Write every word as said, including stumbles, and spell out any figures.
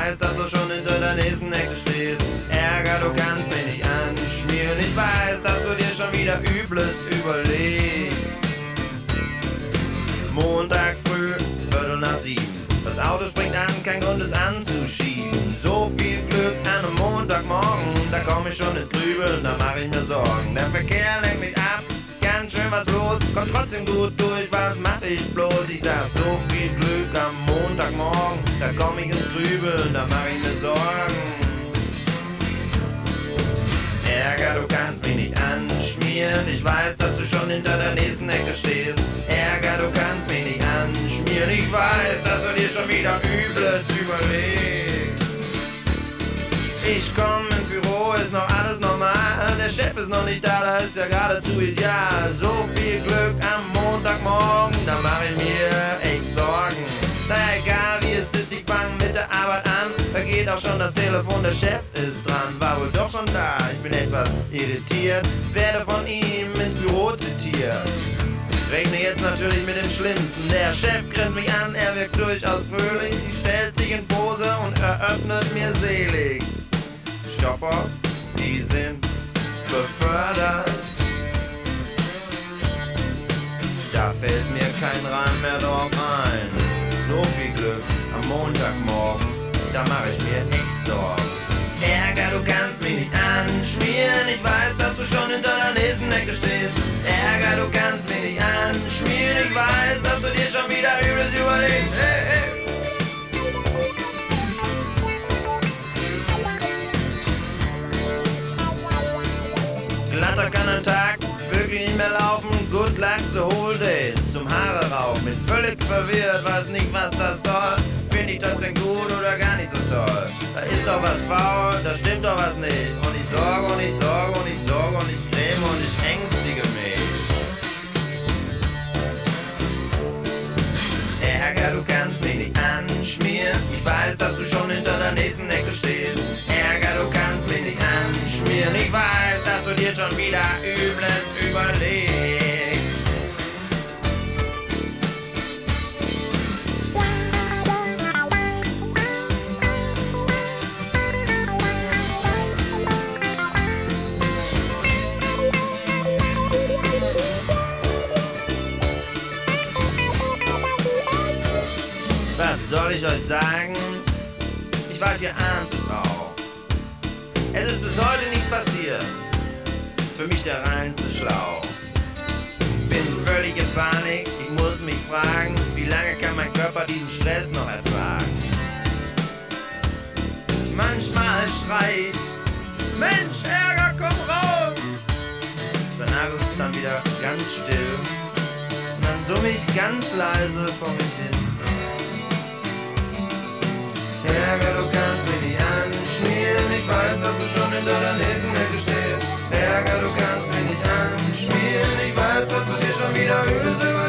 weiß, dass du schon hinter der nächsten Ecke stehst. Ärger, du kannst mich nicht anschmieren. Ich weiß, dass du dir schon wieder Übles überlegst. Montag früh, Viertel nach sieben. Das Auto springt an, kein Grund es anzuschieben. So viel Glück an einem Montagmorgen, da komm ich schon ins Grübeln, da mach ich mir Sorgen. Der Verkehr lenkt mich ab, ganz schön was los, kommt trotzdem gut durch, was mach ich bloß? Ich sag, so viel Glück am Montagmorgen, da komm ich ins Grübeln, da mach ich mir Sorgen. Ärger, du kannst mich nicht anschmieren. Ich weiß, dass du schon hinter der nächsten Ecke stehst. Ärger, du kannst mich nicht anschmieren. Ich weiß, dass du dir schon wieder Übles überlegst. Ich komm ins Büro, ist noch alles normal. Der Chef ist noch nicht da, das ist ja geradezu ideal. So viel Glück am Montagmorgen, da mach ich mir echt Sorgen. Na egal wie es ist, ich fang mit der Arbeit an. Da geht auch schon das Telefon, der Chef ist dran. War wohl doch schon da, ich bin etwas irritiert. Werde von ihm ins Büro zitiert. Rechne jetzt natürlich mit dem Schlimmsten. Der Chef grinst mich an, er wirkt durchaus fröhlich. Stellt sich in Pose und eröffnet mir selig. Stopper, die sind befördert. Da fällt mir kein Reim mehr drauf ein. So viel Glück am Montagmorgen, da mach ich mir echt Sorgen. Ärger, du kannst mich nicht anschmieren. Ich weiß, dass du schon hinter der nächsten Ecke stehst. Ärger, du kannst mich nicht anschmieren. Ich weiß, dass du dir schon wieder Übles überlegst. Hey, hey. Glatter kann ein Tag wirklich nicht mehr laufen. Good luck the whole day. Zum Haare rauchen, bin völlig verwirrt, weiß nicht, was das soll. Find ich das denn gut oder gar nicht so toll? Da ist doch was faul, da stimmt doch was nicht. Und ich sorge und ich sorge und ich sorge und ich creme und ich ängstige mich. Ärger, du kannst mich nicht anschmieren. Ich weiß, dass du schon hinter der nächsten Ecke stehst. Ärger, du kannst mich nicht anschmieren. Ich weiß, dass du dir schon wieder Übles überlegst. Was soll ich euch sagen? Ich weiß, ihr ahnt es auch. Es ist bis heute nicht passiert. Für mich der reinste Schlauch. Bin völlig in Panik, ich muss mich fragen, wie lange kann mein Körper diesen Stress noch ertragen? Manchmal schrei ich, Mensch, Ärger, komm raus! Danach ist es dann wieder ganz still. Und dann summe ich ganz leise vor mich hin. Ärger, du kannst mich nicht anschmieren. Ich weiß, dass du schon hinter der nächsten Ecke stehst. Ärger, du kannst mich nicht anschmieren. Ich weiß, dass du dir schon wieder Übles überlegst.